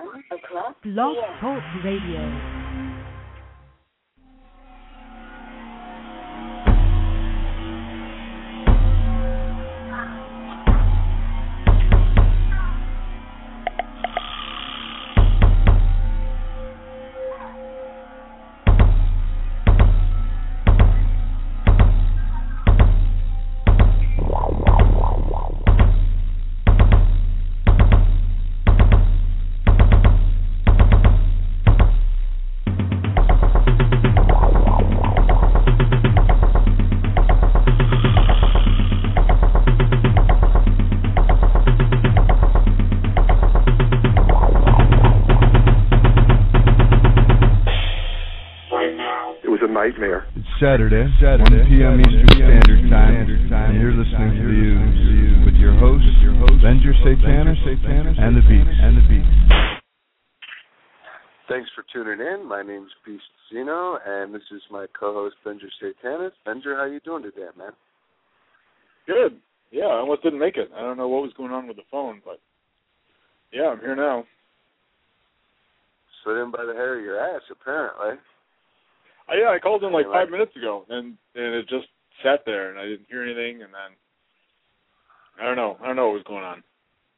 1:00. Blog Talk Radio. Nightmare. It's Saturday, 1 p.m. Eastern Standard Time, and you're listening to The Ooze with your host, Venger Satanis, and the Beast. Thanks for tuning in. My name's Beast Zeno, and this is my co-host, Venger Satanis. Venger, how you doing today, man? Good. Yeah, I almost didn't make it. I don't know what was going on with the phone, but yeah, I'm here now. Slid in by the hair of your ass, apparently. Yeah, I called in like 5 minutes ago, and it just sat there, and I didn't hear anything, and then I don't know what was going on.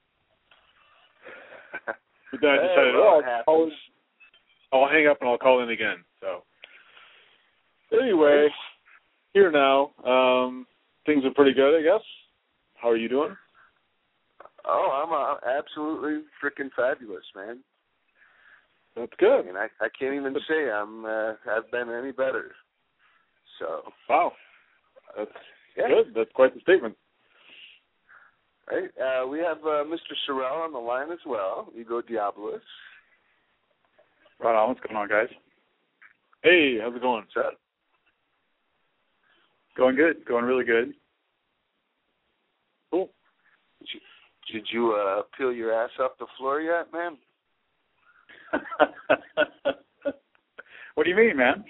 But then I decided, I'll hang up and I'll call in again. So anyway, here now. Things are pretty good, I guess. How are you doing? Oh, I'm absolutely freaking fabulous, man. That's good. I mean, I can't even say I've been any better. So. Wow. That's good. That's quite the statement. Right. We have Mr. Sorrell on the line as well. Ego Diabolus. Right on. What's going on, guys? Hey, how's it going? What's up? Going good. Going really good. Cool. Did you peel your ass off the floor yet, man? What do you mean, man?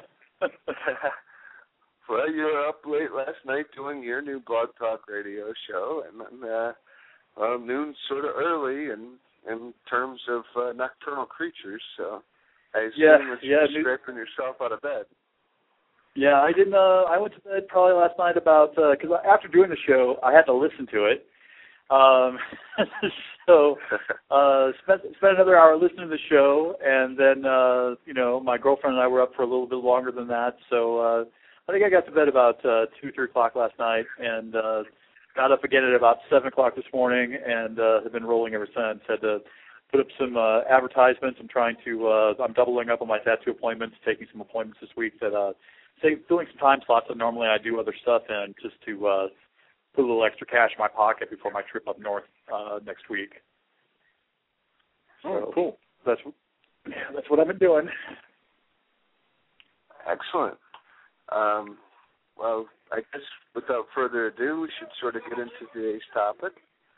Well, you were up late last night doing your new Blog Talk Radio show, and then noon's sort of early in terms of nocturnal creatures, so I assume that you're scraping yourself out of bed. Yeah, I didn't. I went to bed probably last night about because after doing the show, I had to listen to it. So spent another hour listening to the show, and then my girlfriend and I were up for a little bit longer than that. So I think I got to bed about 2-3 o'clock last night, and got up again at about 7 o'clock this morning, and have been rolling ever since. Had to put up some advertisements. I'm doubling up on my tattoo appointments, taking some appointments this week that filling some time slots that normally I do other stuff in, just to put a little extra cash in my pocket before my trip up north next week. Oh, cool. That's what I've been doing. Excellent. Well, I guess without further ado, we should sort of get into today's topic.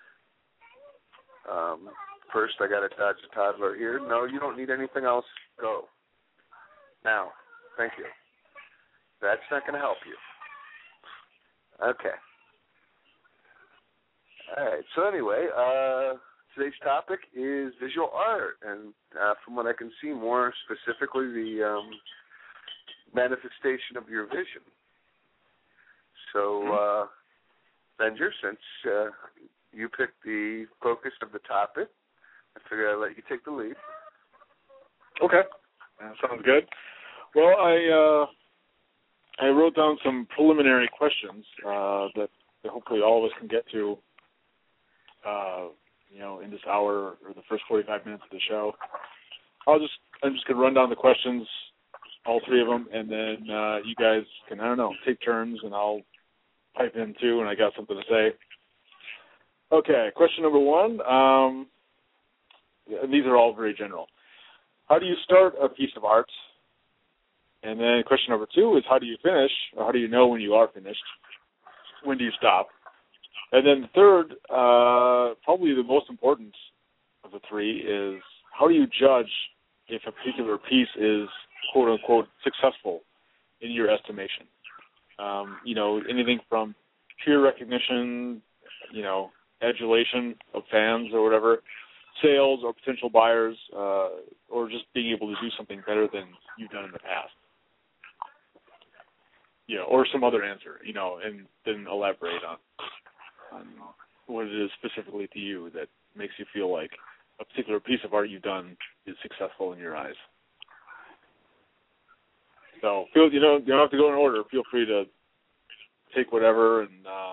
First, I got to dodge a toddler here. No, you don't need anything else. Go. Now. Thank you. That's not going to help you. Okay. All right. So anyway, today's topic is visual art, and from what I can see, more specifically, the manifestation of your vision. So, Venger, since you picked the focus of the topic, I figured I'd let you take the lead. Okay. That sounds good. Well, I wrote down some preliminary questions that hopefully all of us can get to in this hour or the first 45 minutes of the show. I'm just going to run down the questions, all three of them, and then you guys can, take turns, and I'll pipe in too, and I got something to say. Okay, question number one. These are all very general. How do you start a piece of art? And then question number two is how do you finish, or how do you know when you are finished? When do you stop? And then the third, probably the most important of the three, is how do you judge if a particular piece is, quote-unquote, successful in your estimation? Anything from peer recognition, adulation of fans or whatever, sales or potential buyers, or just being able to do something better than you've done in the past? Or some other answer, and then elaborate on what it is specifically to you that makes you feel like a particular piece of art you've done is successful in your eyes. So you don't have to go in order. Feel free to take whatever and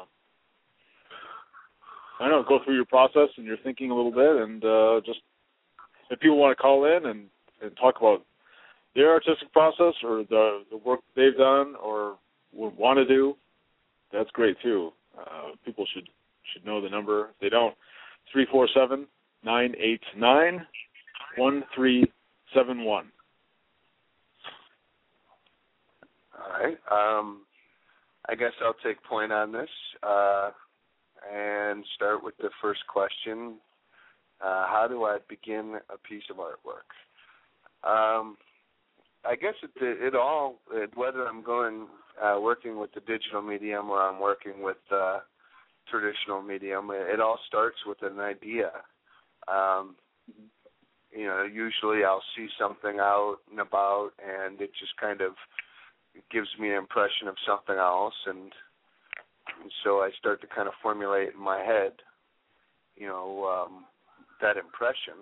go through your process and your thinking a little bit, and just if people want to call in and talk about their artistic process or the work they've done or would want to do, that's great too. People should know the number. If they don't, 347-989-1371. All right. I guess I'll take point on this and start with the first question. How do I begin a piece of artwork? I guess it all, whether I'm working with the digital medium or I'm working with traditional medium, it all starts with an idea. Usually I'll see something out and about, and it just kind of gives me an impression of something else, and so I start to kind of formulate in my head, that impression.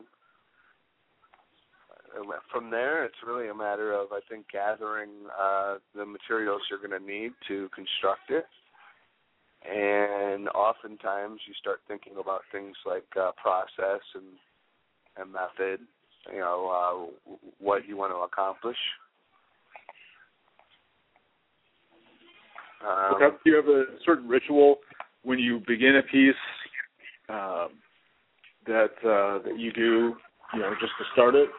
From there, it's really a matter of, I think, gathering the materials you're going to need to construct it. And oftentimes you start thinking about things like process and method, what you want to accomplish. Okay. Do you have a certain ritual when you begin a piece that you do, just to start it?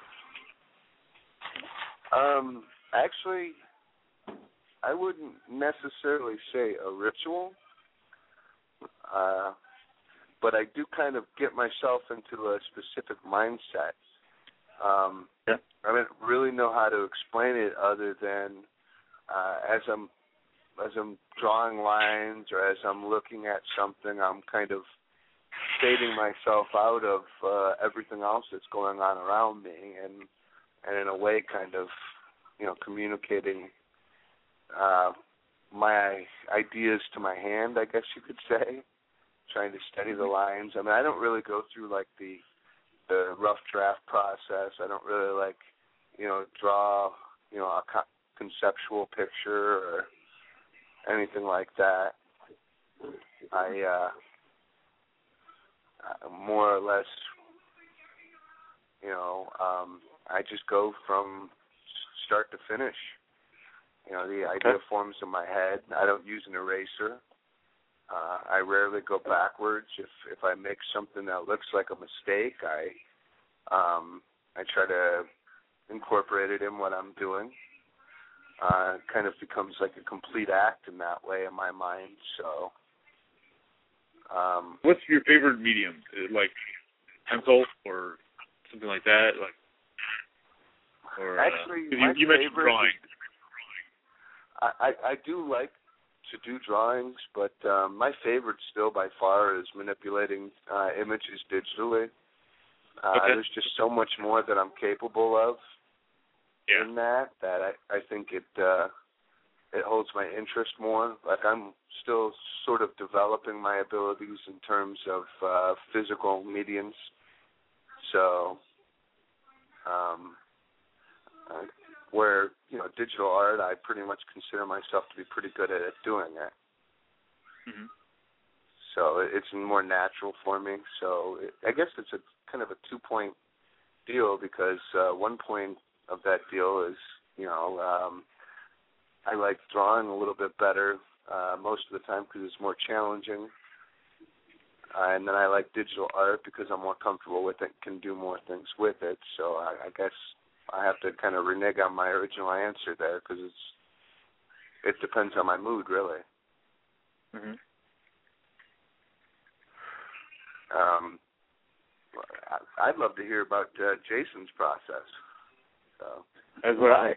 Actually, I wouldn't necessarily say a ritual, but I do kind of get myself into a specific mindset. I don't really know how to explain it other than as I'm drawing lines or as I'm looking at something, I'm kind of fading myself out of everything else that's going on around me, and in a way kind of, communicating my ideas to my hand, I guess you could say, trying to steady the lines. I mean, I don't really go through like the rough draft process. I don't really draw, a conceptual picture or anything like that. I more or less, I just go from start to finish. The idea forms in my head. I don't use an eraser. I rarely go backwards. If I make something that looks like a mistake, I try to incorporate it in what I'm doing. It kind of becomes like a complete act in that way in my mind. So, what's your favorite medium? Like pencil or something like that? Actually, you mentioned drawing. I do like to do drawings, but my favorite still by far is manipulating images digitally. There's just so much more that I'm capable of in that I think it holds my interest more. Like I'm still sort of developing my abilities in terms of physical mediums. So where, digital art, I pretty much consider myself to be pretty good at doing it. Mm-hmm. So it's more natural for me. So I guess it's a kind of a 2-point deal, because 1 point of that deal is, I like drawing a little bit better most of the time because it's more challenging. And then I like digital art because I'm more comfortable with it, can do more things with it. So I guess I have to kind of renege on my original answer there, because it depends on my mood, really. Mm-hmm. I'd love to hear about Jason's process. So. As would I.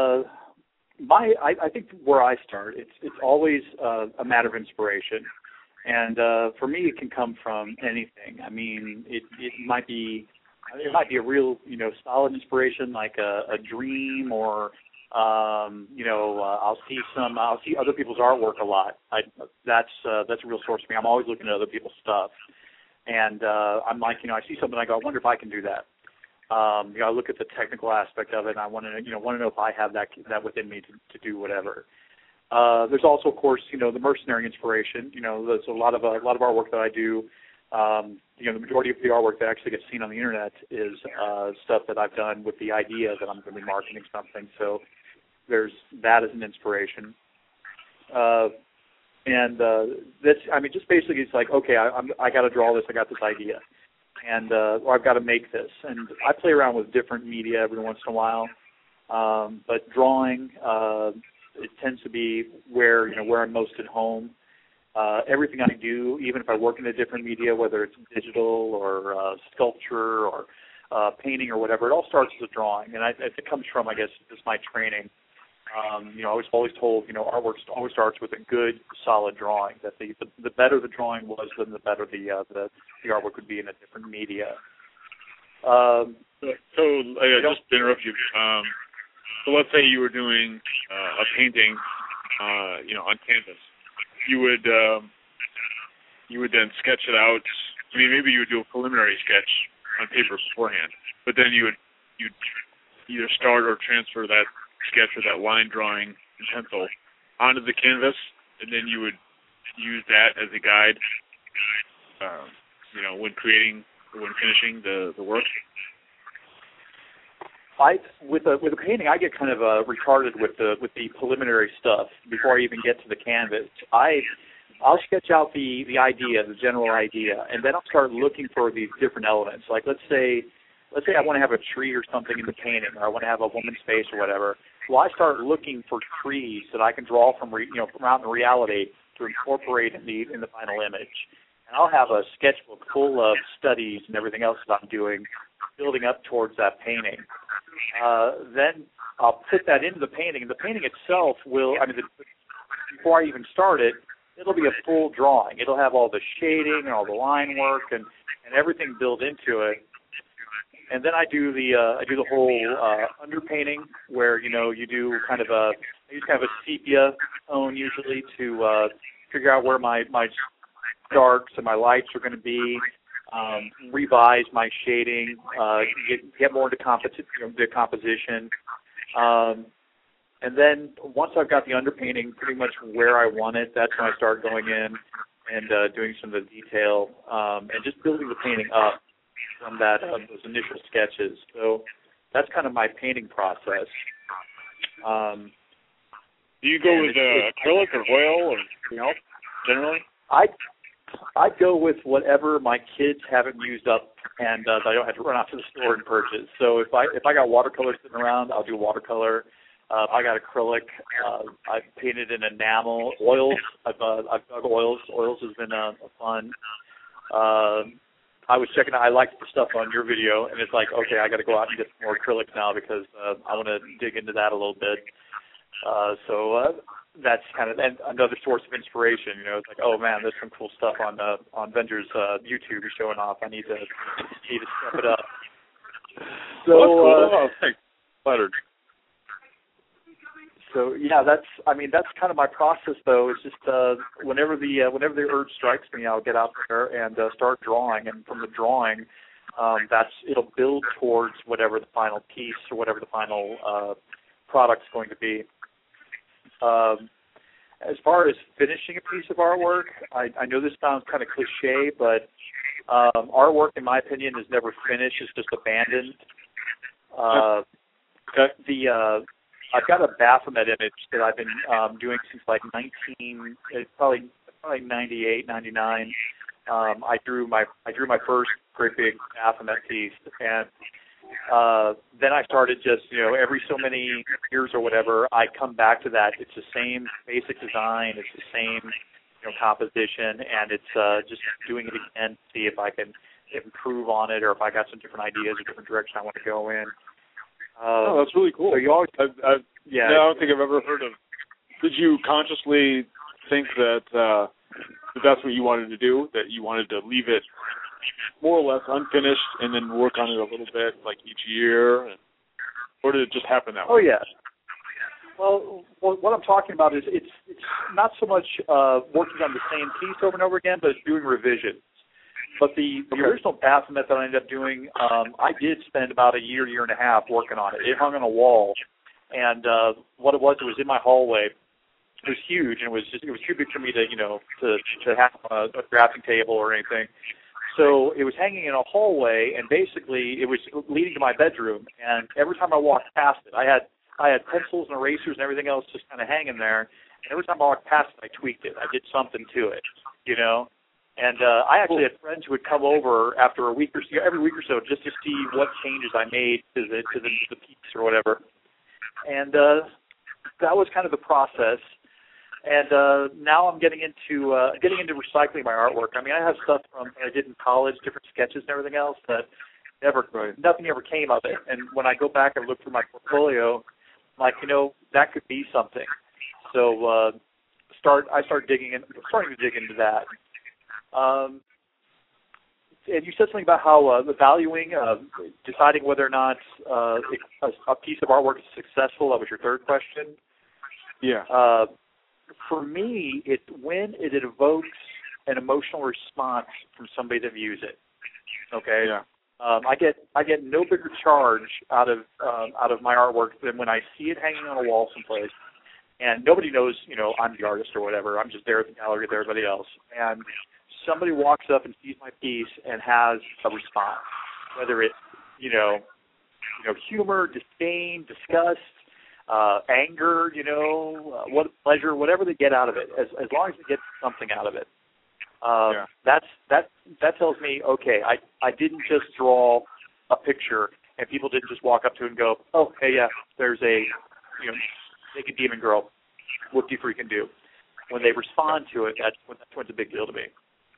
I think where I start, it's always a matter of inspiration. And for me, it can come from anything. I mean, it might be a real, solid inspiration, like a dream, or I'll see other people's artwork a lot. That's a real source for me. I'm always looking at other people's stuff, and I'm like, I see something, I go, I wonder if I can do that. I look at the technical aspect of it, and I want to know if I have that within me to do whatever. There's also, of course, the mercenary inspiration. There's a lot of artwork that I do. The majority of the artwork that actually gets seen on the internet is stuff that I've done with the idea that I'm going to be marketing something. So there's that as an inspiration. Just basically, it's like, okay, I got to draw this. I got this idea, and or I've got to make this. And I play around with different media every once in a while, but drawing. It tends to be where I'm most at home. Everything I do, even if I work in a different media, whether it's digital or sculpture or painting or whatever, it all starts as a drawing. And it comes from, I guess, just my training. I was always told, artwork always starts with a good, solid drawing. That the better the drawing was, then the better the artwork would be in a different media. Just to interrupt you. So let's say you were doing a painting, on canvas. You would then sketch it out. I mean, maybe you would do a preliminary sketch on paper beforehand, but then you'd either start or transfer that sketch or that line drawing in pencil onto the canvas, and then you would use that as a guide, when finishing the work. With a painting, I get kind of retarded with the preliminary stuff before I even get to the canvas. I'll sketch out the idea, the general idea, and then I'll start looking for these different elements. Like let's say I want to have a tree or something in the painting, or I want to have a woman's face or whatever. Well, I start looking for trees that I can draw from out in reality to incorporate in the final image. And I'll have a sketchbook full of studies and everything else that I'm doing, building up towards that painting. Then I'll put that into the painting, and the painting itself before I even start it, it'll be a full drawing. It'll have all the shading and all the line work and everything built into it. And then I do the whole underpainting, where you do I use kind of a sepia tone usually to figure out where my darks and my lights are going to be. Revise my shading, get more into composition, and then once I've got the underpainting pretty much where I want it, that's when I start going in and doing some of the detail and just building the painting up from those initial sketches. So that's kind of my painting process. Do you go with acrylic or oil or anything else generally? I'd go with whatever my kids haven't used up and that I don't have to run out to the store and purchase. So if I got watercolor sitting around, I'll do watercolor. I got acrylic. I've painted in enamel. Oils. I've dug oils. Oils has been fun. I was checking out. I liked the stuff on your video, and it's like, okay, I got to go out and get some more acrylic now because I want to dig into that a little bit. That's kind of another source of inspiration. It's like, oh man, there's some cool stuff on Venger's YouTube he's showing off. I need to step it up. So, cool. Thanks. Flattered. So yeah, that's kind of my process though. It's just whenever the urge strikes me, I'll get out there and start drawing, and from the drawing, it'll build towards whatever the final piece or whatever the final product's going to be. As far as finishing a piece of artwork, I know this sounds kind of cliche, but artwork, in my opinion, is never finished. It's just abandoned. Okay. I've got a Baphomet image that I've been doing since like probably 98, 99. I drew my first great big Baphomet piece, and then I started just, every so many years or whatever, I come back to that. It's the same basic design. It's the same, composition, and it's just doing it again to see if I can improve on it or if I got some different ideas or different direction I want to go in. That's really cool. So you always, I don't think I've ever heard of. Did you consciously think that that that's what you wanted to do, that you wanted to leave it more or less unfinished and then work on it a little bit, like each year, or did it just happen that way? Oh, yeah. Well, what I'm talking about is it's not so much working on the same piece over and over again, but it's doing revisions. But the original Baphomet that I ended up doing, I did spend about a year and a half working on it. It hung on a wall, and what it was in my hallway. It was huge, and it was too big for me to have a drafting table or anything. So it was hanging in a hallway, and basically it was leading to my bedroom. And every time I walked past it, I had pencils and erasers and everything else just kind of hanging there. And every time I walked past it, I tweaked it. I did something to it, And I actually had friends who would come over after every week or so, just to see what changes I made to the piece or whatever. And that was kind of the process. And now I'm getting into recycling my artwork. I mean, I have stuff from I did in college, different sketches and everything else, but nothing ever came of it. And when I go back and look through my portfolio, I'm like, that could be something. So I starting to dig into that. And you said something about how valuing, deciding whether or not a piece of artwork is successful. That was your third question. Yeah. For me, it's when it evokes an emotional response from somebody that views it. Okay. Yeah. I get no bigger charge out of my artwork than when I see it hanging on a wall someplace, and nobody knows, I'm the artist or whatever. I'm just there at the gallery with everybody else, and somebody walks up and sees my piece and has a response, whether it's humor, disdain, disgust, anger, what pleasure, whatever they get out of it, as long as they get something out of it. That tells me, okay, I didn't just draw a picture and people didn't just walk up to it and go, oh, hey, yeah, there's a naked demon girl, whoop-de freaking do. When they respond to it, that's when it's a big deal to me.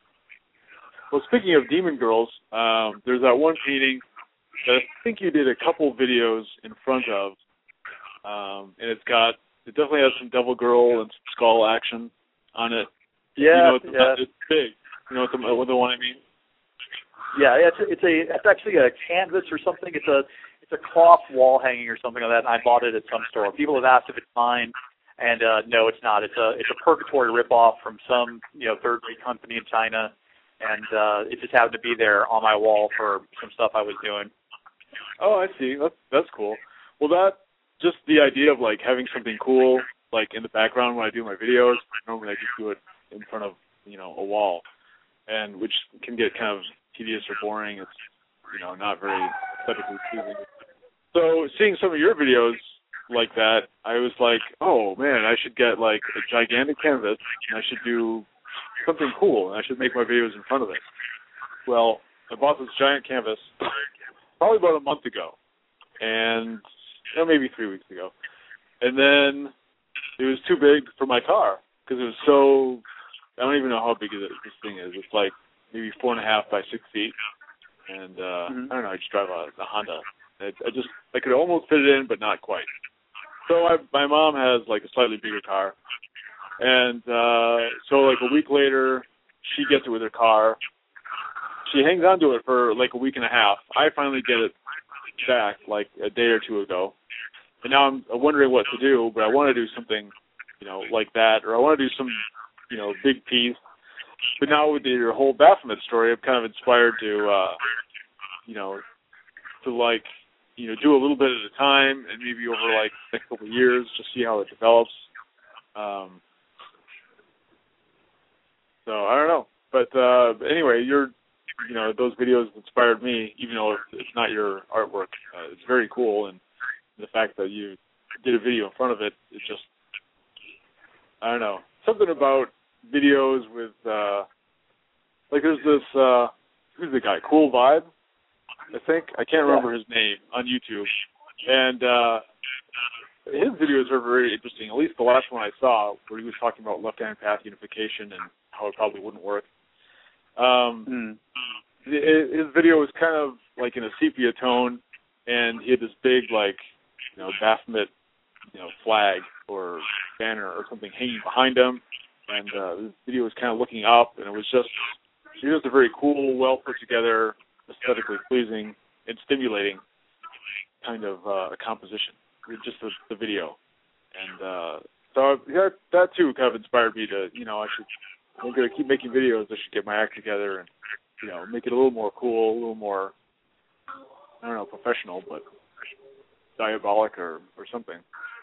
Well, speaking of demon girls, there's that one painting that I think you did a couple videos in front of, and it definitely has some devil girl and some skull action on it. Yeah, it's big. You know what the one I mean? Yeah, it's actually a canvas or something. It's a cloth wall hanging or something like that. And I bought it at some store. People have asked if it's mine, and no, it's not. It's a Purgatory ripoff from some third-rate company in China, and it just happened to be there on my wall for some stuff I was doing. Oh, I see. That's cool. Well, just the idea of like having something cool like in the background when I do my videos. Normally I just do it in front of a wall, and which can get kind of tedious or boring. It's not very aesthetically pleasing. So seeing some of your videos like that, I was like, oh man, I should get like a gigantic canvas and I should do something cool and I should make my videos in front of it. Well, I bought this giant canvas probably about a month ago, and maybe 3 weeks ago, and then it was too big for my car because it was so. I don't even know how big this thing is. It's like maybe 4.5 by 6 feet, and I don't know. I just drive a Honda. I could almost fit it in, but not quite. So my mom has like a slightly bigger car, and so like a week later, she gets it with her car. She hangs on to it for like a week and a half. I finally get it back like a day or two ago, and now I'm wondering what to do. But I want to do something, like that, or I want to do some, big piece. But now with your whole Baphomet story, I'm kind of inspired to, do a little bit at a time, and maybe over like the next couple of years, just see how it develops. So I don't know, but anyway, those videos inspired me, even though it's not your artwork. It's very cool, and the fact that you did a video in front of it, it's just, I don't know, something about videos with, there's this, who's the guy, Cool Vibe, I think? I can't remember his name, on YouTube. And his videos are very interesting, at least the last one I saw, where he was talking about left-hand path unification and how it probably wouldn't work. His video was kind of like in a sepia tone, and he had this big, Baphomet, flag or banner or something hanging behind him, and the video was kind of looking up, and it was just a very cool, well put together, aesthetically pleasing and stimulating kind of composition, just the video. And so that too kind of inspired me to, I'm going to keep making videos. I should get my act together and, make it a little more cool, a little more, I don't know, professional, but diabolic or something.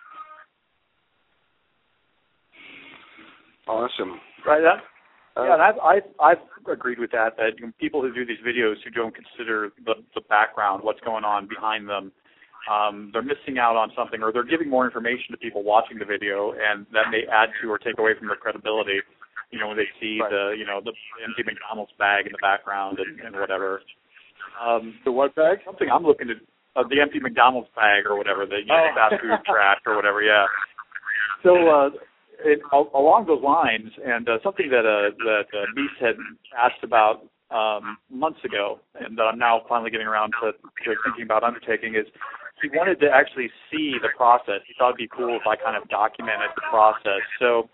Awesome. Right. And I've agreed with that people who do these videos who don't consider the background, what's going on behind them, they're missing out on something, or they're giving more information to people watching the video, and that may add to or take away from their credibility. When they see right. the empty McDonald's bag in the background and whatever. The what bag? Something I'm looking at, the empty McDonald's bag or whatever, the fast food trash or whatever. Yeah. So along those lines, and something that Mies had asked about months ago, and that I'm now finally getting around to thinking about undertaking, is he wanted to actually see the process. He thought it'd be cool if I kind of documented the process. So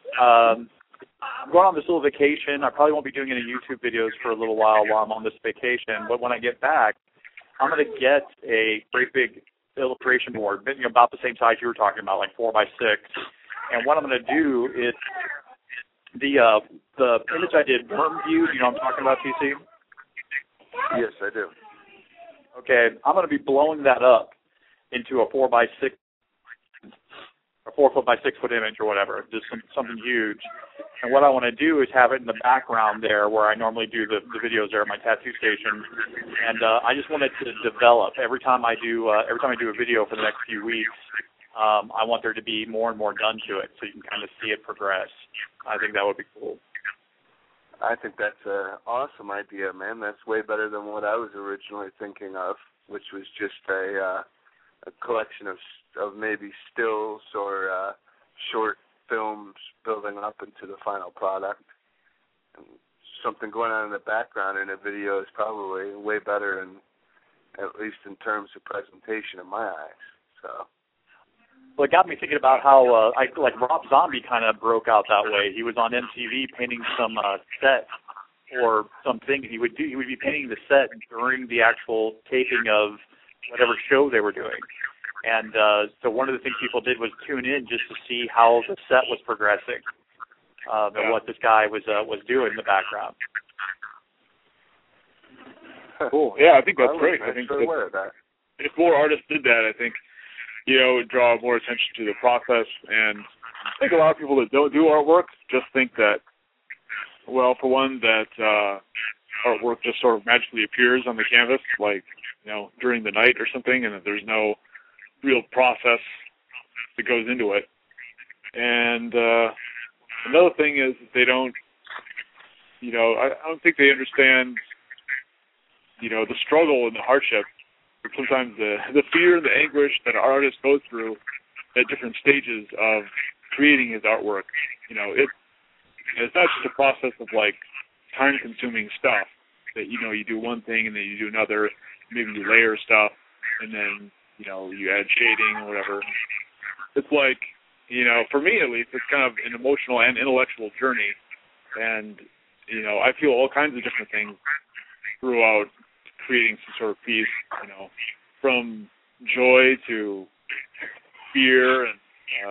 I'm going on this little vacation. I probably won't be doing any YouTube videos for a little while I'm on this vacation, but when I get back, I'm going to get a great big illustration board, about the same size you were talking about, like 4x6. And what I'm going to do is the image I did, Worm View, you know what I'm talking about, TC? Yes, I do. Okay, I'm going to be blowing that up into a 4x6, a 4 foot by 6 foot image or whatever, just something huge. And what I want to do is have it in the background there where I normally do the videos there at my tattoo station. And I just want it to develop every time I do a video for the next few weeks. I want there to be more and more done to it so you can kind of see it progress. I think that would be cool. I think that's an awesome idea, man. That's way better than what I was originally thinking of, which was just a collection of maybe stills or short films building up into the final product. And something going on in the background in a video is probably way better, at least in terms of presentation in my eyes. So. Well, it got me thinking about how, Rob Zombie kind of broke out that way. He was on MTV painting some set or something. He would be painting the set during the actual taping of whatever show they were doing. And so one of the things people did was tune in just to see how the set was progressing, and what this guy was doing in the background. Cool. Yeah, I think that's great. I think if more artists did that, I think, it would draw more attention to the process. And I think a lot of people that don't do artwork just think that, well, for one, that artwork just sort of magically appears on the canvas, like, during the night or something, and that there's no real process that goes into it. And another thing is that they don't, I don't think they understand, the struggle and the hardship, but sometimes the fear and the anguish that an artist goes through at different stages of creating his artwork. It's not just a process of time-consuming stuff that you do one thing and then you do another, maybe you layer stuff and then you add shading or whatever. It's for me at least, it's kind of an emotional and intellectual journey, and I feel all kinds of different things throughout creating some sort of piece, from joy to fear, and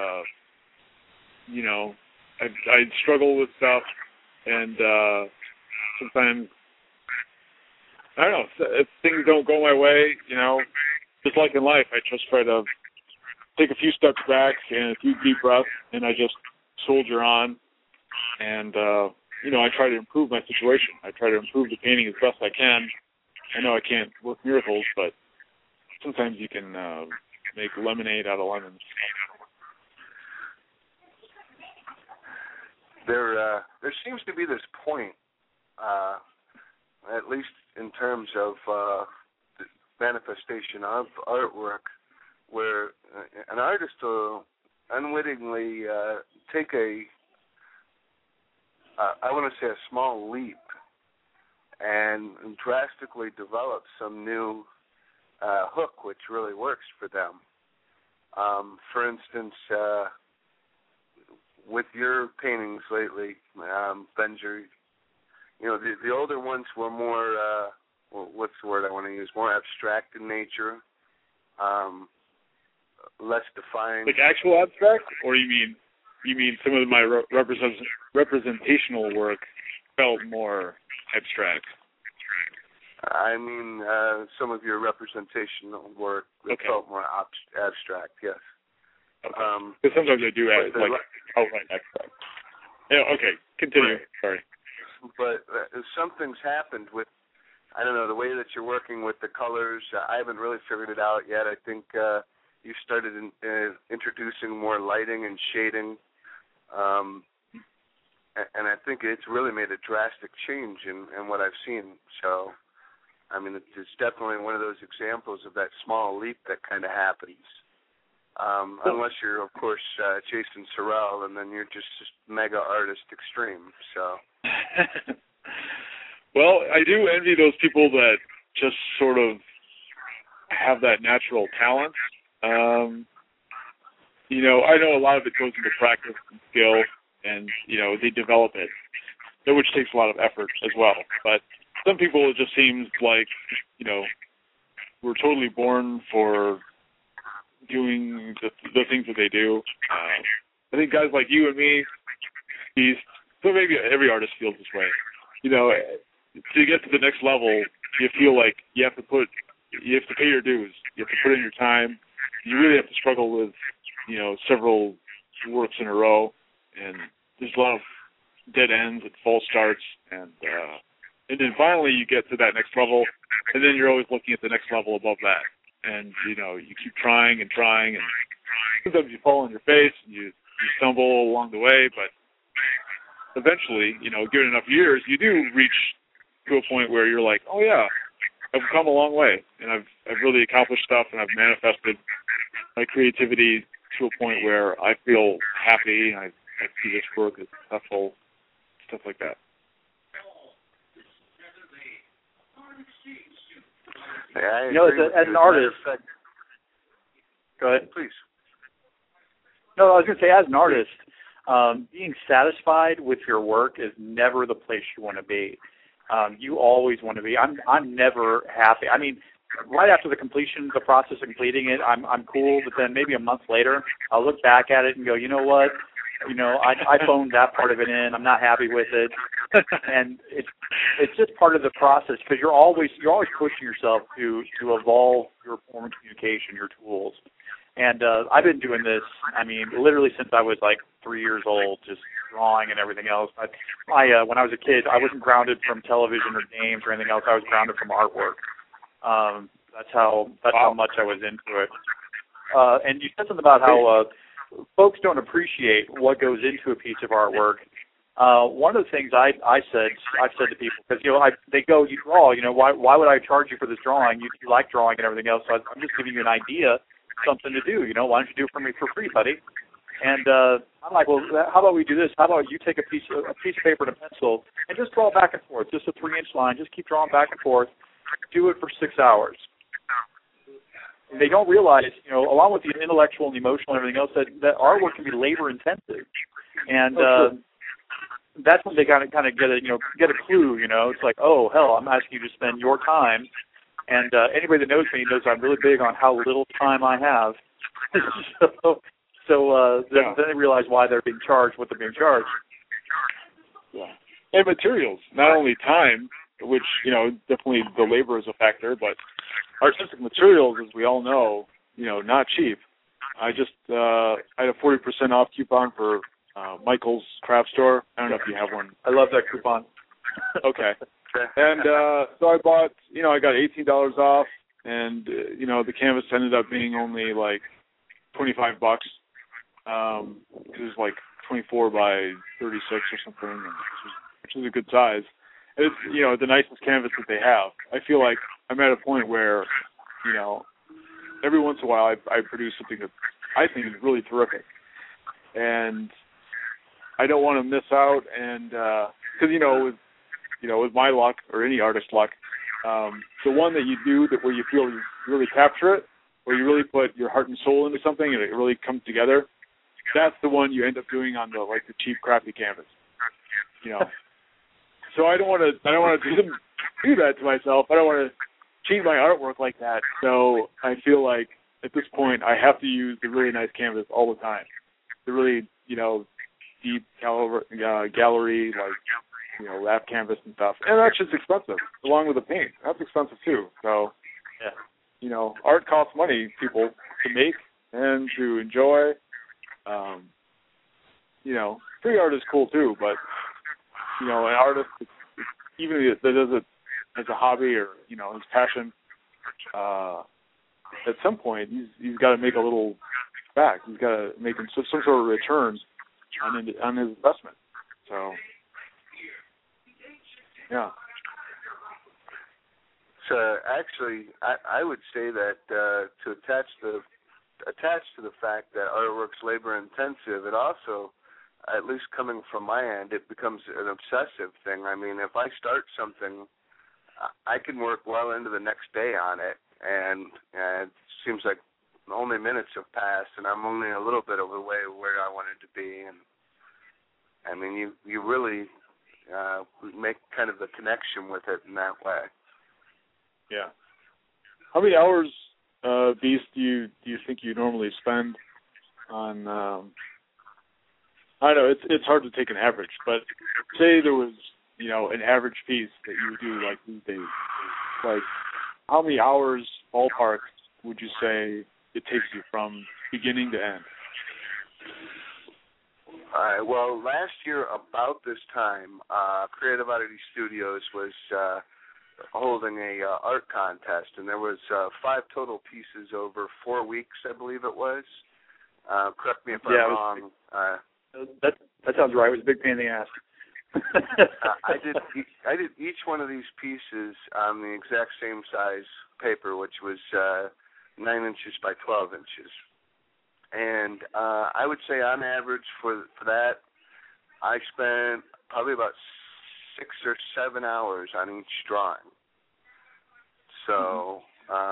I struggle with stuff, and sometimes I don't know, if things don't go my way, just like in life, I just try to take a few steps back and a few deep breaths, and I just soldier on, and I try to improve my situation. I try to improve the painting as best I can. I know I can't work miracles, but sometimes you can make lemonade out of lemons. There seems to be this point, at least in terms of the manifestation of artwork, where an artist will unwittingly take I want to say a small leap, and drastically develop some new hook which really works for them. For instance, with your paintings lately, Benjer, the older ones were more, what's the word I want to use, more abstract in nature, less defined. Like actual abstract? Or you mean some of my representational work felt more abstract? I mean, some of your representational work felt more abstract, yes. Okay. Because sometimes I do add, outright abstract. Yeah, okay, continue. Right. Sorry. But something's happened with, I don't know, the way that you're working with the colors. I haven't really figured it out yet. I think you started introducing more lighting and shading. And I think it's really made a drastic change in what I've seen. So, I mean, it's definitely one of those examples of that small leap that kind of happens. Unless you're, of course, Jason Sorrell, and then you're just mega artist extreme. So. Well, I do envy those people that just sort of have that natural talent. I know a lot of it goes into practice and skill, and, they develop it, which takes a lot of effort as well. But some people, it just seems like, we're totally born for doing the things that they do. I think guys like you and me, so maybe every artist feels this way. To get to the next level, you feel like you have to pay your dues. You have to put in your time. You really have to struggle with, several works in a row, and there's a lot of dead ends and false starts, and then finally you get to that next level, and then you're always looking at the next level above that, and you keep trying and trying, and sometimes you fall on your face and you stumble along the way, but eventually, given enough years, you do reach to a point where you're like, oh yeah, I've come a long way, and I've really accomplished stuff, and I've manifested my creativity to a point where I feel happy, and I see this work as successful, stuff like that. As an artist, go ahead. Please. No, I was going to say, as an artist, being satisfied with your work is never the place you want to be. You always want to be. I'm never happy. I mean, right after the process of completing it, I'm cool. But then maybe a month later, I'll look back at it and go, you know what? I phoned that part of it in. I'm not happy with it, and it's just part of the process because you're always pushing yourself to evolve your form of communication, your tools. And I've been doing this, literally since I was like 3 years old, just drawing and everything else. When I was a kid, I wasn't grounded from television or games or anything else. I was grounded from artwork. That's how much I was into it. And you said something about how folks don't appreciate what goes into a piece of artwork. One of the things I've said to people, because they go, you draw, why would I charge you for this drawing? You like drawing and everything else. So I'm just giving you an idea, something to do. Why don't you do it for me for free, buddy? And I'm like, well, how about we do this? How about you take a piece of paper and a pencil and just draw back and forth, just a 3-inch line. Just keep drawing back and forth. Do it for 6 hours. And they don't realize, along with the intellectual and the emotional and everything else, that artwork can be labor intensive, and that's when they kind of get a clue. It's like, oh hell, I'm asking you to spend your time, and anybody that knows me knows I'm really big on how little time I have. Then they realize why they're being charged what they're being charged. Yeah, and materials, not only time, which definitely the labor is a factor, but artistic materials, as we all know, not cheap. I had a 40% off coupon for Michael's Craft Store. I don't know if you have one. I love that coupon. Okay. And so I bought, I got $18 off, and, the canvas ended up being only like $25. It was like 24 by 36 or something, which is a good size. It's, the nicest canvas that they have. I feel like I'm at a point where, every once in a while I produce something that I think is really terrific. And I don't want to miss out, and because, with my luck, or any artist's luck, the one that you do where you feel you really capture it, where you really put your heart and soul into something and it really comes together, that's the one you end up doing on the cheap, crappy canvas. So I don't want to do that to myself. I don't want to cheat my artwork like that. So I feel like at this point I have to use the really nice canvas all the time. The really, deep gallery, wrap canvas and stuff. And that's just expensive, along with the paint. That's expensive too. So, art costs money, people, to make and to enjoy. Free art is cool too, but, an artist, even if that does it as a hobby or, his passion, at some point he's got to make a little back. He's got to make some sort of return on his investment. So, yeah. So actually, I would say that to attach to the fact that artwork's labor intensive, it also, at least coming from my end, it becomes an obsessive thing. I mean, if I start something, I can work well into the next day on it, and it seems like only minutes have passed, and I'm only a little bit of the way where I wanted to be. And I mean, you really make kind of the connection with it in that way. Yeah. How many hours, Beast, do you think you normally spend on? I know it's hard to take an average, but say there was an average piece that you would do like these days. Like, how many hours ballpark would you say it takes you from beginning to end? Well, last year about this time, Creative Oddity Studios was holding a art contest, and there was 5 total pieces over 4 weeks, I believe it was. Correct me if I'm wrong. That sounds right. It was a big pain in the ass. I did each one of these pieces on the exact same size paper, which was 9 inches by 12 inches. And I would say on average for that, I spent probably about 6 or 7 hours on each drawing. So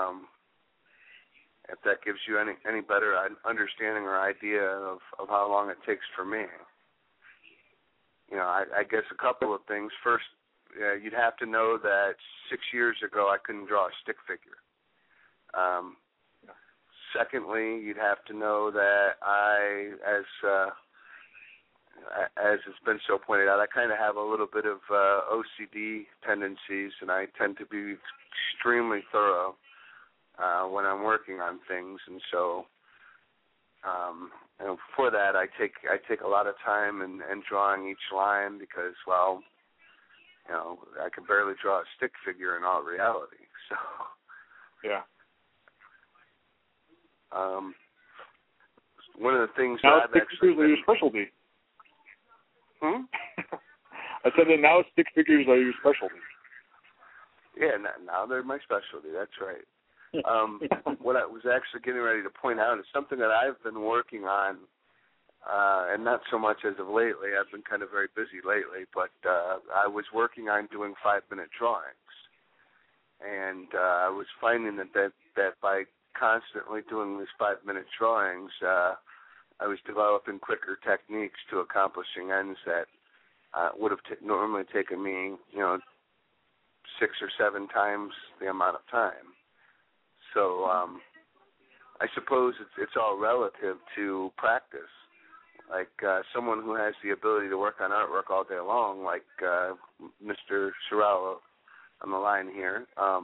if that gives you any better understanding or idea of how long it takes for me. I guess a couple of things. First, you'd have to know that 6 years ago I couldn't draw a stick figure. Secondly, you'd have to know that I, as it's been so pointed out, I kind of have a little bit of OCD tendencies, and I tend to be extremely thorough when I'm working on things, and so for that I take a lot of time in drawing each line because, well, I can barely draw a stick figure in all reality. So yeah. One of the things now that I've actually stick figures are your specialty. I said that now stick figures are your specialty. Yeah, now they're my specialty. That's right. What I was actually getting ready to point out is something that I've been working on, and not so much as of lately. I've been kind of very busy lately, but I was working on doing 5-minute drawings, and I was finding that by constantly doing these 5-minute drawings, I was developing quicker techniques to accomplishing ends that would have normally taken me, 6 or 7 times the amount of time. So I suppose it's all relative to practice. Like someone who has the ability to work on artwork all day long, like Mr. Sorrello on the line here,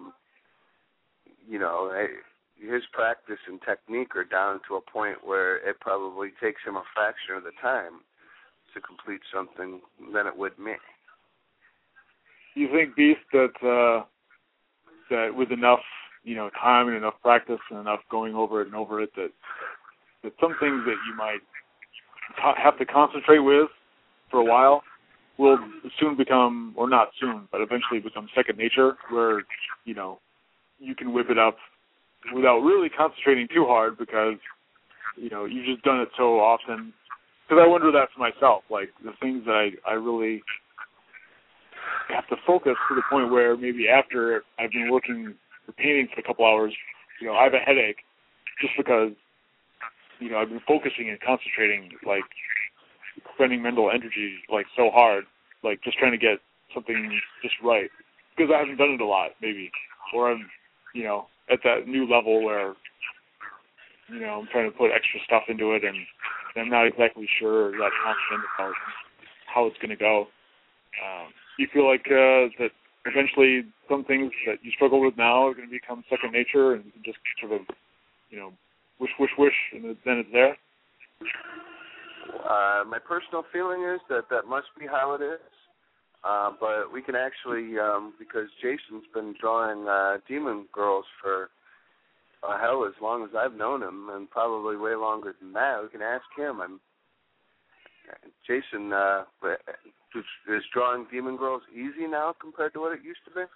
his practice and technique are down to a point where it probably takes him a fraction of the time to complete something than it would me. Do you think, Beast, that with enough, time and enough practice and enough going over it and over it, that some things that you might have to concentrate with for a while will soon become, or not soon, but eventually become second nature, where, you can whip it up without really concentrating too hard because, you've just done it so often. Because I wonder that for myself, like the things that I really have to focus to the point where maybe after I've been working or painting for a couple hours, I have a headache just because, I've been focusing and concentrating, like spending mental energy like so hard, like just trying to get something just right, because I haven't done it a lot, maybe, or I'm, at that new level where, I'm trying to put extra stuff into it, and I'm not exactly sure that confident about how it's going to go. Do you feel like that eventually some things that you struggle with now are going to become second nature, and you can just sort of, wish, and then it's there? My personal feeling is that must be how it is. But we can actually, because Jason's been drawing Demon Girls for hell as long as I've known him, and probably way longer than that. We can ask him. Jason, is drawing Demon Girls easy now compared to what it used to be?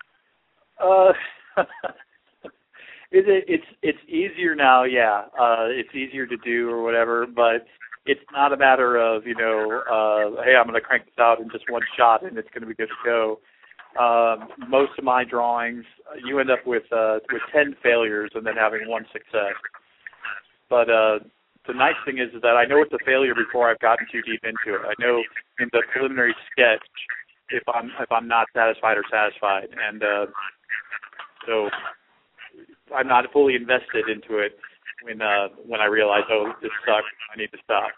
It's easier now, yeah. It's easier to do or whatever, but it's not a matter of, hey, I'm going to crank this out in just one shot and it's going to be good to go. Most of my drawings, you end up with 10 failures and then having one success. But the nice thing is that I know it's a failure before I've gotten too deep into it. I know in the preliminary sketch if I'm not satisfied or satisfied, and so I'm not fully invested into it when I realize, oh, this sucks, I need to stop.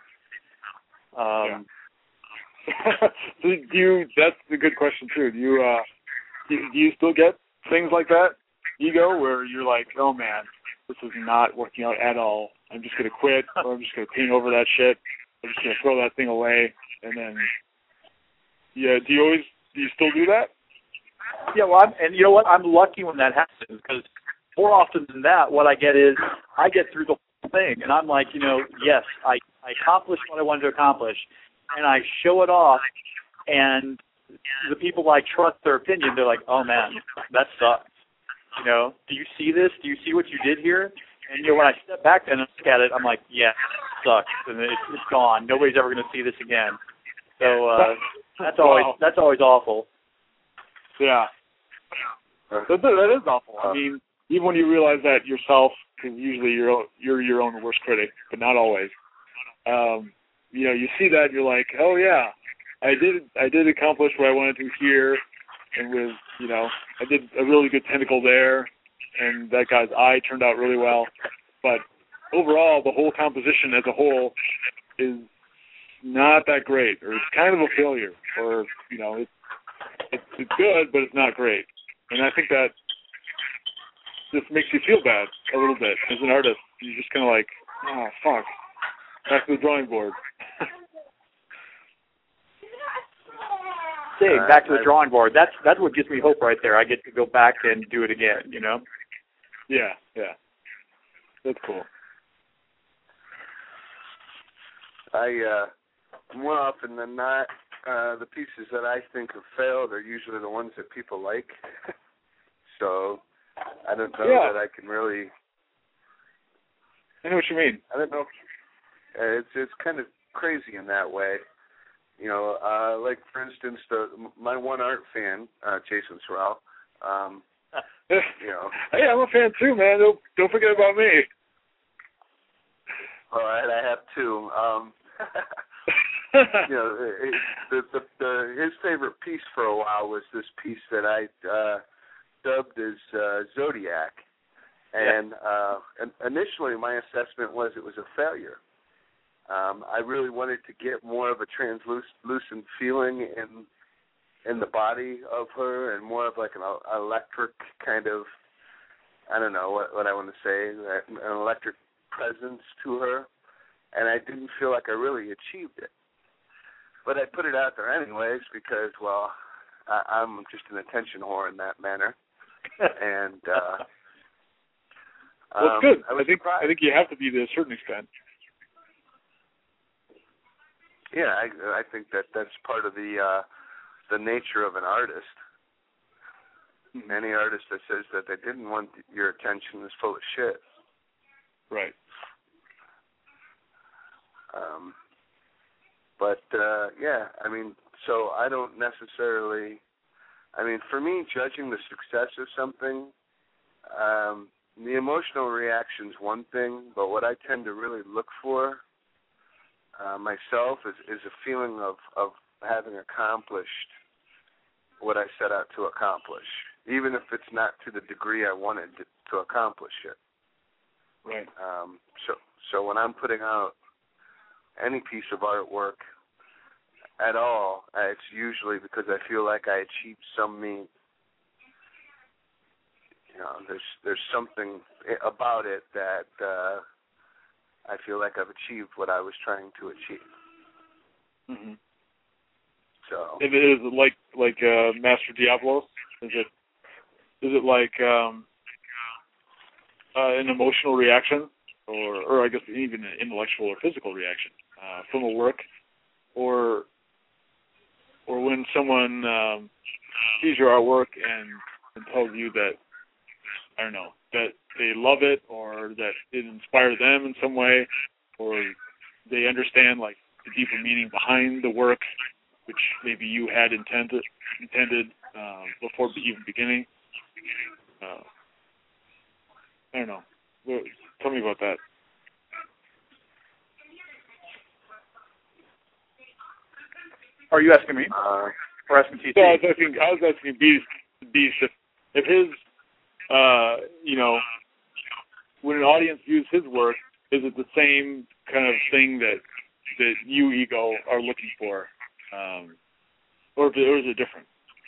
That's a good question too. Do you still get things like that, ego, where you're like, oh man, this is not working out at all, I'm just going to quit, or I'm just going to paint over that shit, I'm just going to throw that thing away, and then, do you still do that? Yeah, well, and you know what, I'm lucky when that happens, because more often than that, what I get is, I get through the whole thing, and I'm like, yes, I accomplished what I wanted to accomplish, and I show it off, and the people I trust their opinion, they're like, oh man, that sucks. Do you see this? Do you see what you did here? And when I step back and look at it, I'm like, yeah, it sucks, and it's gone. Nobody's ever going to see this again. So that's always awful. Yeah, that is awful. I mean, even when you realize that yourself, because usually you're your own worst critic, but not always. You see that and you're like, oh yeah, I did accomplish what I wanted to here, and with I did a really good tentacle there, and that guy's eye turned out really well. But overall, the whole composition as a whole is not that great, or it's kind of a failure, or it's good, but it's not great. And I think that just makes you feel bad a little bit as an artist. You're just kind of like, oh fuck, back to the drawing board. Back to the drawing board. That's what gives me hope right there. I get to go back and do it again, Yeah. That's cool. More often than not, the pieces that I think have failed are usually the ones that people like. So I don't know that I can really. I know what you mean. I don't know. It's kind of crazy in that way. Like for instance, my one art fan, Jason Sorrell. Hey, I'm a fan too, man. Don't forget about me. All right, I have two. His favorite piece for a while was this piece that I dubbed as Zodiac, and initially my assessment was it was a failure. I really wanted to get more of a translucent feeling in the body of her, and more of like an electric kind of, I don't know what I want to say, an electric presence to her, and I didn't feel like I really achieved it. But I put it out there anyways because, well, I'm just an attention whore in that manner, and well, it's good. I think you have to be to a certain extent. Yeah, I think that's part of the nature of an artist. Mm-hmm. Any artist that says that they didn't want your attention is full of shit. Right. So I don't necessarily. For me, judging the success of something, the emotional reaction's one thing, but what I tend to really look for myself is a feeling of having accomplished what I set out to accomplish, even if it's not to the degree I wanted to accomplish it. Right. So when I'm putting out any piece of artwork at all, it's usually because I feel like I achieved some mean. There's something about it that I feel like I've achieved what I was trying to achieve. Mm-hmm. So, if it is like Master Diablo, is it like an emotional reaction, or I guess even an intellectual or physical reaction from a work, or when someone sees your artwork and tells you that, I don't know, that they love it, or that it inspired them in some way, or they understand like the deeper meaning behind the work, which maybe you had intended before even beginning. I don't know. Tell me about that. Are you asking me? Or asking TC? So I was asking Beast if his, when an audience views his work, is it the same kind of thing that you, Ego, are looking for, or is it different?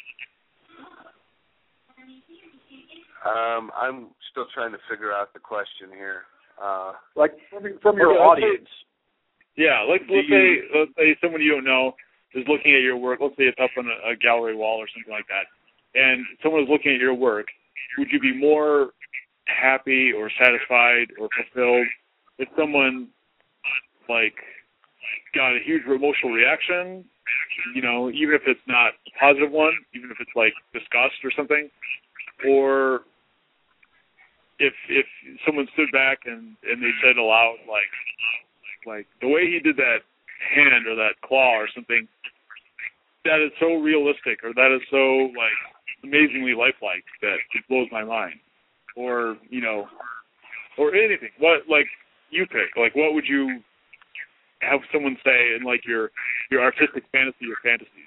I'm still trying to figure out the question here. Like from your audience. Yeah, let's say someone you don't know is looking at your work. Let's say it's up on a gallery wall or something like that, and someone is looking at your work. Would you be more happy or satisfied or fulfilled if someone like got a huge emotional reaction, even if it's not a positive one, even if it's like disgust or something, or if someone stood back and they said aloud like the way he did that hand or that claw or something, that is so realistic, or that is so like amazingly lifelike that it blows my mind, or or anything. What, like, you pick, like, what would you have someone say in like your artistic fantasy or fantasy?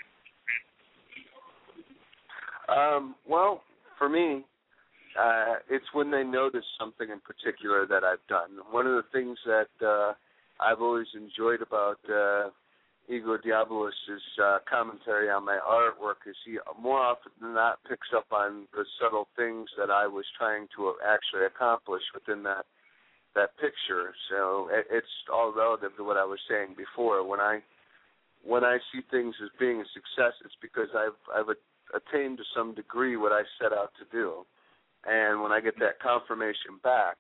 Well, for me, it's when they notice something in particular that I've done. One of the things that I've always enjoyed about Ego Diabolos' commentary on my artwork is he more often than not picks up on the subtle things that I was trying to actually accomplish within that picture. So it's all relative to what I was saying before. When I see things as being a success, it's because I've attained to some degree what I set out to do. And when I get that confirmation back,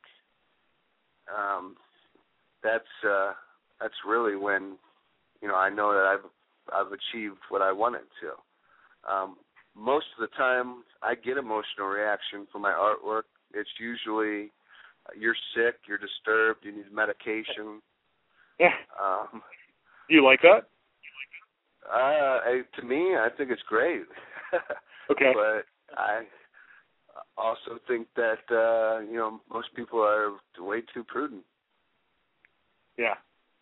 that's really when I know that I've achieved what I wanted to. Most of the time, I get emotional reaction from my artwork. It's usually you're sick, you're disturbed, you need medication. Yeah. Do you like that? To me, I think it's great. Okay. But I also think that most people are way too prudent. Yeah.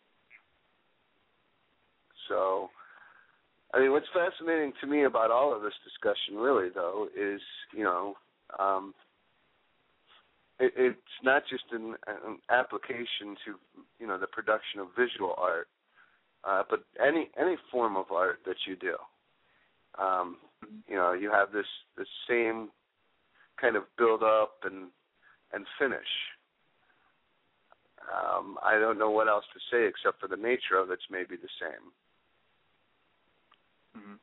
So, I mean, what's fascinating to me about all of this discussion, really, though, is it's not just an application to the production of visual art, but any form of art that you do. You have this same kind of build up and finish. I don't know what else to say except for the nature of it's maybe the same. Mm-hmm.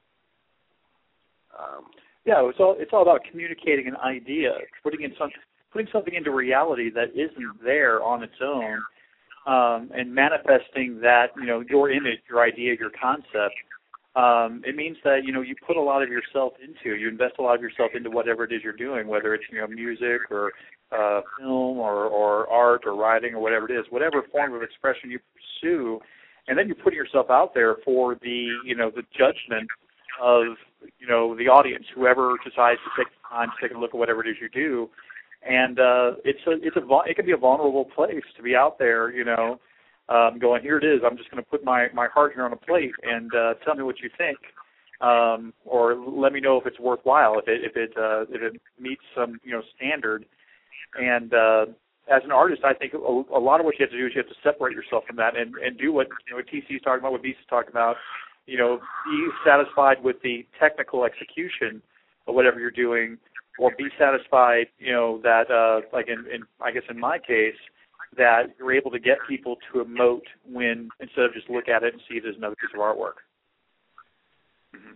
It's all about communicating an idea, putting something into reality that isn't there on its own, and manifesting that your image, your idea, your concept. It means that you put a lot of yourself into. You invest a lot of yourself into whatever it is you're doing, whether it's music or film or art or writing or whatever it is, whatever form of expression you pursue, and then you're putting yourself out there for the the judgment of the audience, whoever decides to take the time to take a look at whatever it is you do. And it can be a vulnerable place to be out there, going, here it is. I'm just going to put my heart here on a plate and tell me what you think, or let me know if it's worthwhile, if it meets some standard. And as an artist, I think a lot of what you have to do is you have to separate yourself from that and do what TC is talking about, what Beast is talking about. Be satisfied with the technical execution of whatever you're doing, or be satisfied, that like in my case, that you're able to get people to emote when instead of just look at it and see it as another piece of artwork. Mm-hmm.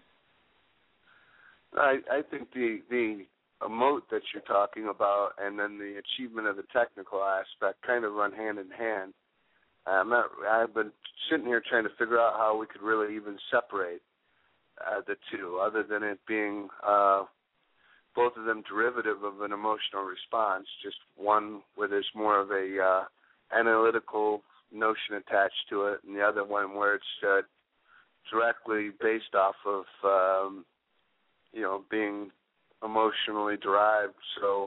I think the emote that you're talking about and then the achievement of the technical aspect kind of run hand in hand. I've been sitting here trying to figure out how we could really even separate the two, other than it being both of them derivative of an emotional response, just one where there's more of a analytical notion attached to it, and the other one where it's directly based off of being emotionally derived. So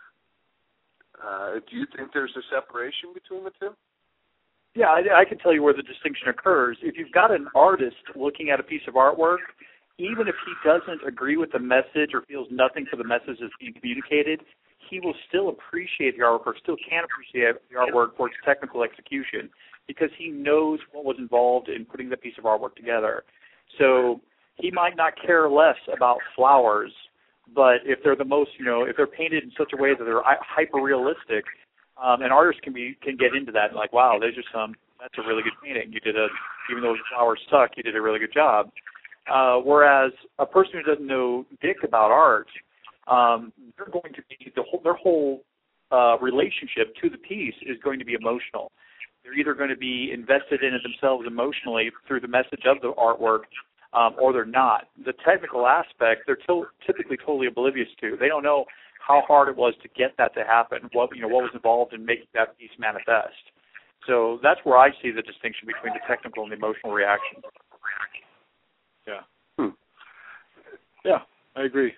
do you think there's a separation between the two? Yeah, I can tell you where the distinction occurs. If you've got an artist looking at a piece of artwork, even if he doesn't agree with the message or feels nothing for the message that's being communicated, he will still appreciate the artwork, or still can appreciate the artwork for its technical execution, because he knows what was involved in putting the piece of artwork together. So he might not care less about flowers, but if they're the most, if they're painted in such a way that they're hyper-realistic, an artist can get into that and like, wow, that's a really good painting. Even though the flowers suck, you did a really good job. Whereas a person who doesn't know dick about art, they're going to be their whole relationship to the piece is going to be emotional. They're either going to be invested in it themselves emotionally through the message of the artwork, or they're not. The technical aspect, they're typically totally oblivious to. They don't know how hard it was to get that to happen, what was involved in making that piece manifest. So that's where I see the distinction between the technical and the emotional reaction. Yeah. Yeah, I agree.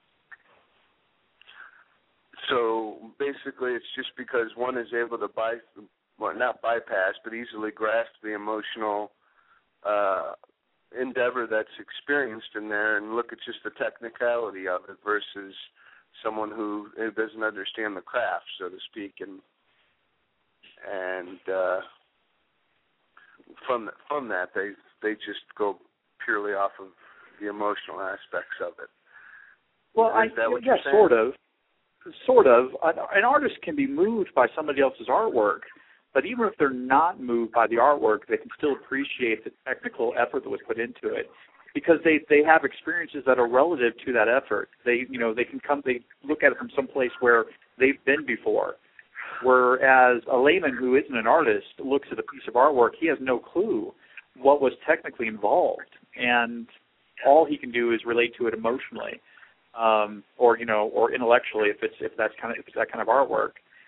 So basically it's just because one is able to not bypass, but easily grasp the emotional endeavor that's experienced in there and look at just the technicality of it versus someone who doesn't understand the craft, so to speak, and from that they just go purely off of the emotional aspects of it. Well, sort of. An artist can be moved by somebody else's artwork, but even if they're not moved by the artwork, they can still appreciate the technical effort that was put into it, because they have experiences that are relative to that effort. They look at it from some place where they've been before. Whereas a layman who isn't an artist looks at a piece of artwork, he has no clue what was technically involved, and all he can do is relate to it emotionally, or intellectually if it's that kind of artwork.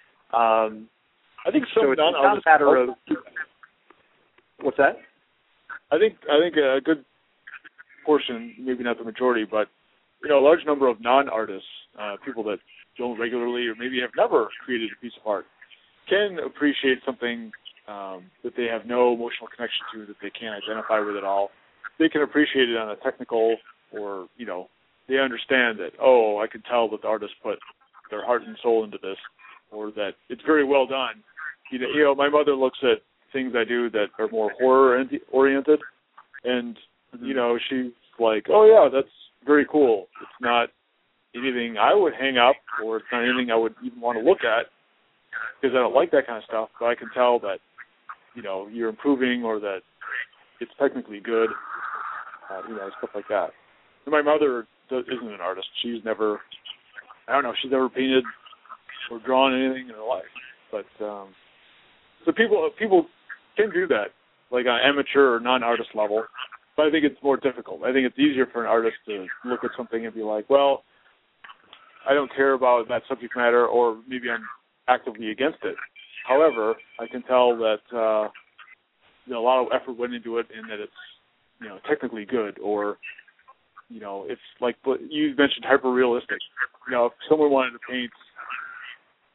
I think so. It's not a matter of what's that? I think a good portion, maybe not the majority, but a large number of non-artists, people that don't regularly or maybe have never created a piece of art, can appreciate something that they have no emotional connection to, that they can't identify with at all. They can appreciate it on a technical, or they understand that, I can tell that the artist put their heart and soul into this, or that it's very well done. My mother looks at things I do that are more horror oriented, and she's like, oh yeah, that's very cool. It's not anything I would hang up, or it's not anything I would even want to look at, because I don't like that kind of stuff. But I can tell that you're improving, or that it's technically good, stuff like that. And my mother isn't an artist. She's never painted or drawn anything in her life. But so people can do that, like on amateur or non-artist level. But I think it's more difficult. I think it's easier for an artist to look at something and be like, well, I don't care about that subject matter, or maybe I'm actively against it. However, I can tell that a lot of effort went into it, and that it's technically good, or it's like you mentioned, hyper realistic. If someone wanted to paint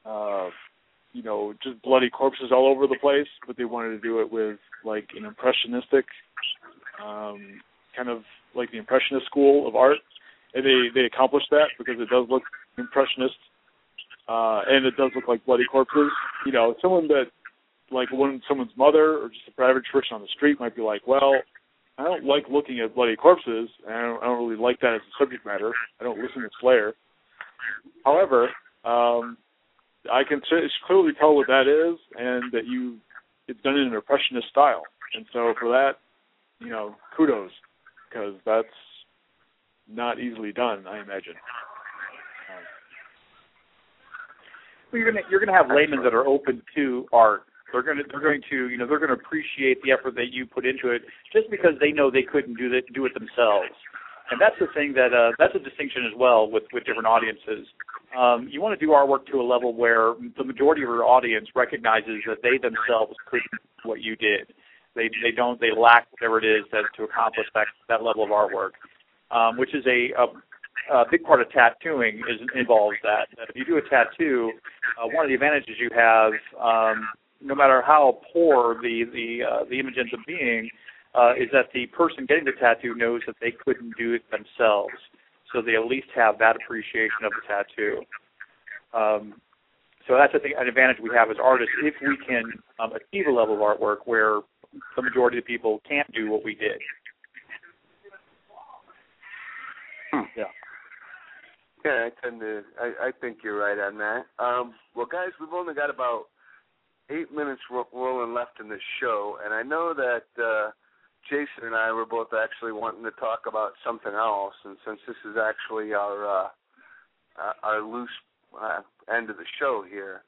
just bloody corpses all over the place, but they wanted to do it with like an impressionistic, kind of like the impressionist school of art, and they accomplished that because it does look impressionist, and it does look like bloody corpses. Someone that like someone's mother or just a average person on the street might be like, well, I don't like looking at bloody corpses, and I don't really like that as a subject matter. I don't listen to Slayer. However, I can clearly tell what that is, and that it's done in an impressionist style. And so for that, kudos, because that's not easily done, I imagine. Well, you're going to have laymen that are open to art. They're going to appreciate the effort that you put into it, just because they know they couldn't do it themselves. And that's the thing that's a distinction as well with different audiences. You want to do artwork to a level where the majority of your audience recognizes that they themselves couldn't do what you did. They lack whatever it is to accomplish that level of artwork, which is a big part of tattooing involves that if you do a tattoo, one of the advantages you have, no matter how poor the image ends up being, is that the person getting the tattoo knows that they couldn't do it themselves. So they at least have that appreciation of the tattoo. So that's, I think, an advantage we have as artists if we can achieve a level of artwork where the majority of the people can't do what we did. Yeah. Yeah, I think you're right on that. Well, guys, we've only got about 8 minutes rolling left in this show, and I know that Jason and I were both actually wanting to talk about something else, and since this is actually our loose end of the show here,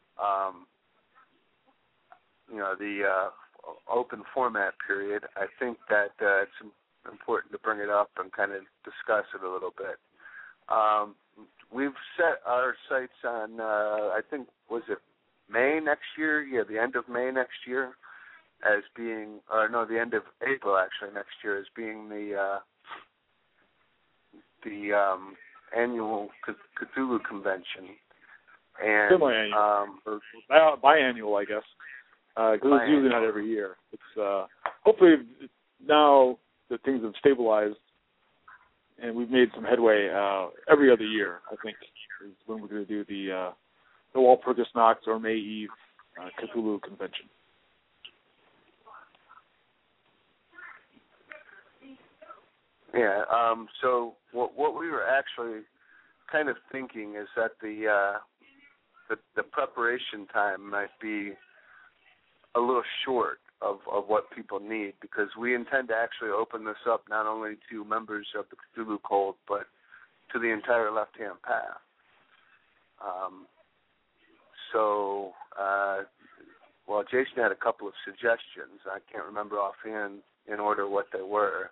the open format period, I think that it's important to bring it up and kind of discuss it a little bit. We've set our sights on, I think, was it May next year? Yeah, the end of May next year as being, the end of April actually next year as being the annual Cthulhu convention. And semi-annual, or biannual, I guess, because it's usually not every year. It's hopefully now that things have stabilized and we've made some headway, every other year, I think, is when we're going to do the Walpurgis Night or May Eve Cthulhu convention. Yeah. So what we were actually kind of thinking is that the preparation time might be a little short of what people need, because we intend to actually open this up not only to members of the Cthulhu Cult, but to the entire Left-Hand Path. Jason had a couple of suggestions. I can't remember offhand in order what they were.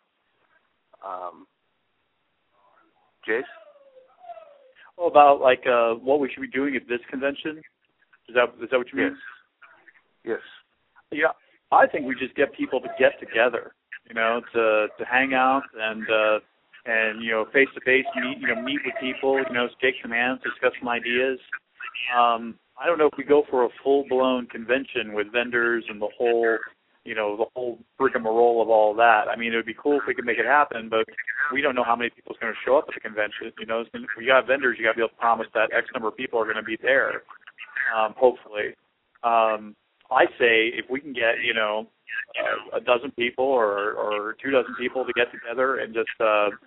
Jace? Well, about what we should be doing at this convention? Is that what you mean? Yes. Yeah, I think we just get people to get together, to hang out and face to face meet with people, shake some hands, discuss some ideas. I don't know if we go for a full-blown convention with vendors and the whole rigmarole of all that. I mean, it would be cool if we could make it happen, but we don't know how many people is going to show up at the convention. If you got vendors, you got to be able to promise that X number of people are going to be there, hopefully. I say if we can get, a dozen people or 2 dozen people to get together and just,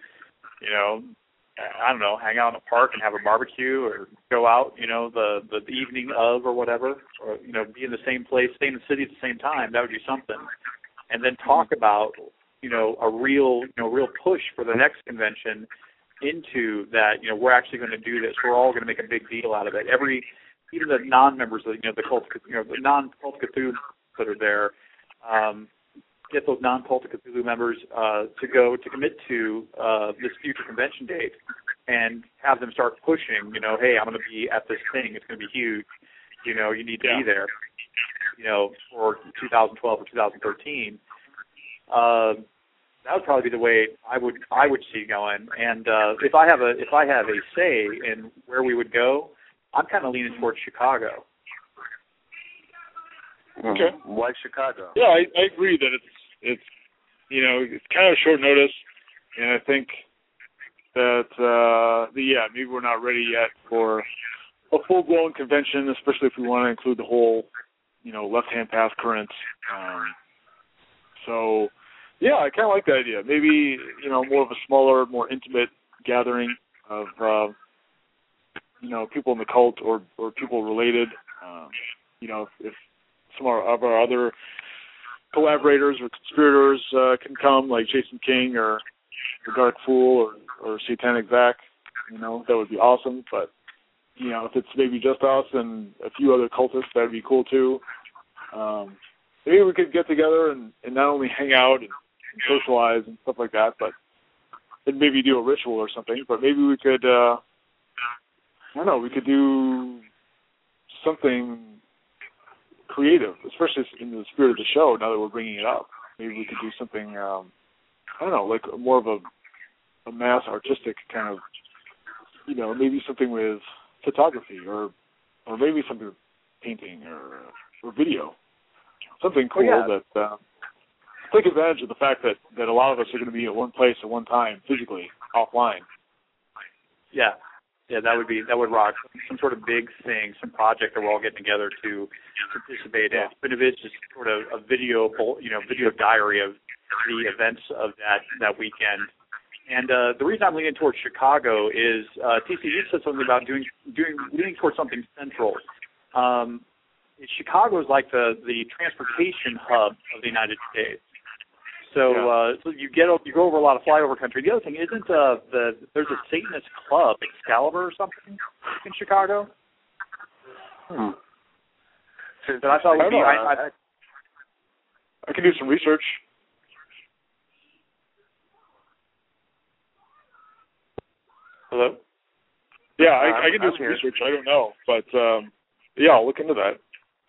I don't know, hang out in a park and have a barbecue or go out, the evening of or whatever, or, be in the same place, stay in the city at the same time, that would be something. And then talk about, a real push for the next convention into that, we're actually going to do this. We're all going to make a big deal out of it. Even the non-members of, the cult, the non-cult Cthulhu that are there, get those non-cult Cthulhu members to commit to this future convention date and have them start pushing, hey, I'm going to be at this thing. It's going to be huge. You need to be there, for 2012 or 2013. That would probably be the way I would see going. And if I have a say in where we would go, I'm kind of leaning towards Chicago. Okay. Why Chicago? Yeah, I agree that it's it's kind of short notice, and I think that maybe we're not ready yet for a full-blown convention, especially if we want to include the whole left-hand path current. So yeah, I kind of like the idea. Maybe more of a smaller, more intimate gathering of people in the cult or people related. If some of our other collaborators or conspirators can come, like Jason King or Dark Fool or Satanic Zach, that would be awesome. But if it's maybe just us and a few other cultists, that'd be cool too. Maybe we could get together and not only hang out and socialize and stuff like that, but and maybe do a ritual or something. But maybe we could, we could do something creative, especially in the spirit of the show. Now that we're bringing it up, maybe we could do something. Like more of a mass artistic kind of, maybe something with photography or maybe something with painting or video, something cool that take advantage of the fact that a lot of us are going to be at one place at one time, physically, offline. Yeah, that would rock. Some sort of big thing, some project that we're all getting together to participate in. Even if it's just sort of a video diary of the events of that weekend. And the reason I'm leaning towards Chicago is TCU said something about leaning towards something central. Chicago is like the transportation hub of the United States. So you go over a lot of flyover country. The other thing isn't there's a Satanist club, Excalibur or something, in Chicago. That I thought would be. I can do some research. Hello? Yeah, I can do some research. I don't know, but I'll look into that.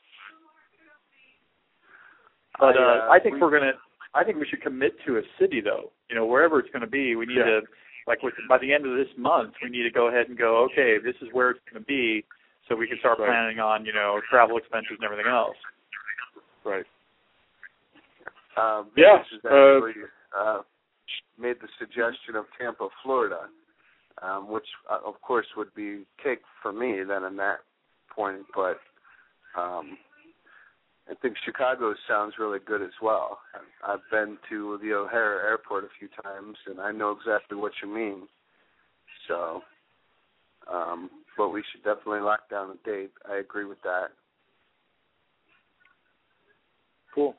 But I think we should commit to a city, though. Wherever it's going to be, we need to, by the end of this month, we need to go ahead and go, okay, this is where it's going to be, so we can start planning on, travel expenses and everything else. Right. Has actually made the suggestion of Tampa, Florida, which, of course, would be cake for me then in that point, but I think Chicago sounds really good as well. I've been to the O'Hare Airport a few times, and I know exactly what you mean. So, but we should definitely lock down a date. I agree with that. Cool.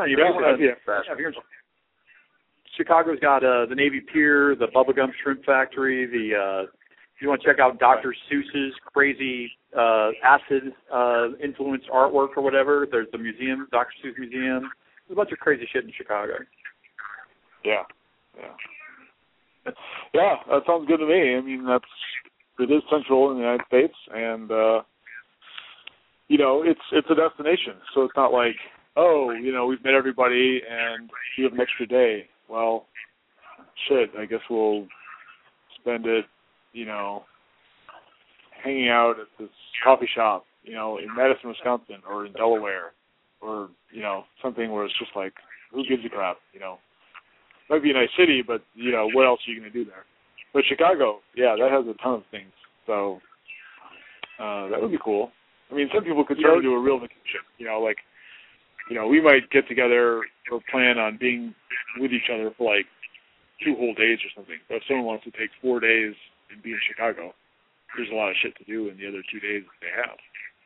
Chicago's got the Navy Pier, the Bubblegum Shrimp Factory, if you want to check out Dr. Seuss's crazy acid influenced artwork or whatever, there's the museum, Dr. Seuss Museum. There's a bunch of crazy shit in Chicago. Yeah, that sounds good to me. I mean, it is central in the United States, and it's a destination. So it's not like, we've met everybody and we have an extra day. Well, shit, I guess we'll spend it, hanging out at this coffee shop, in Madison, Wisconsin, or in Delaware, or, something where it's just like, who gives a crap, Might be a nice city, but, what else are you going to do there? But Chicago, that has a ton of things, so that would be cool. I mean, some people could turn into a real vacation, we might get together or plan on being with each other for, 2 whole days or something. But if someone wants to take 4 days and be in Chicago, there's a lot of shit to do in the other 2 days that they have.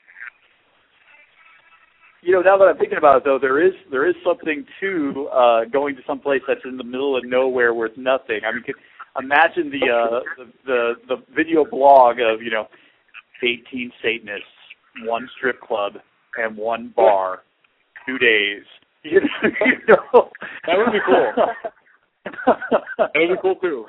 Now that I'm thinking about it, though, there is something to going to some place that's in the middle of nowhere where it's nothing. I mean, imagine the video blog of 18 Satanists, 1 strip club, and 1 bar, 2 days. That would be cool. That would be cool too.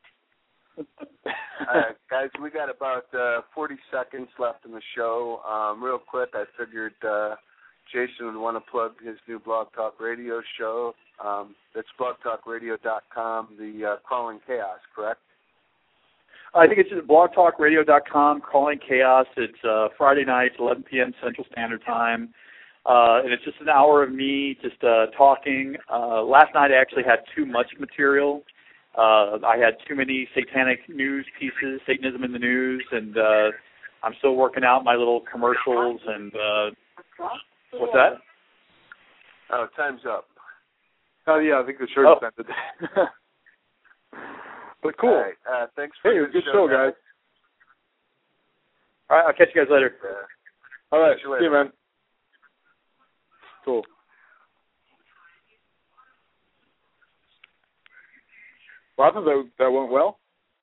Guys, we got about 40 seconds left in the show. Real quick, I figured Jason would want to plug his new Blog Talk Radio show. That's blogtalkradio.com, the Crawling Chaos, correct? I think it's just blogtalkradio.com, Calling Chaos. It's Friday nights, 11 p.m. Central Standard Time. And it's just an hour of me just talking. Last night I actually had too much material. I had too many satanic news pieces, Satanism in the news, and I'm still working out my little commercials. And what's that? Oh, time's up. Oh, yeah, I think the shirt ended. But cool. All right, thanks for good show, guys. All right, I'll catch you guys later. All right, Catch you later. see you, man. Cool. Well, I thought that went well.